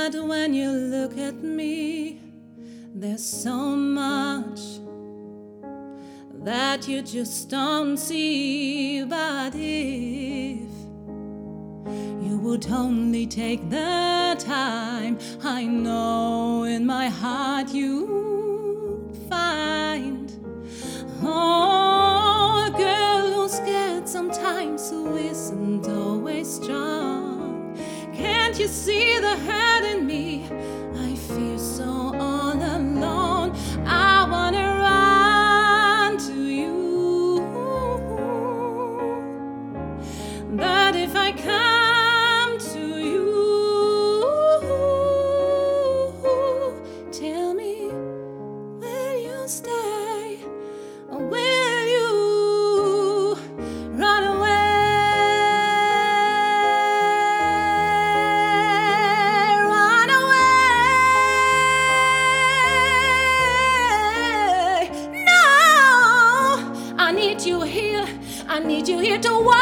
But when you look at me, there's so much that you just don't see. But if you would only take the time, I know in my heart you'd find a girl who's scared sometimes, who isn't always strong. Can't you see the hurt in me? I feel so all alone. I wanna run to you, but if I come to you, tell me, will you stay or will you run away? Run away. No, I need you here. I need you here to watch.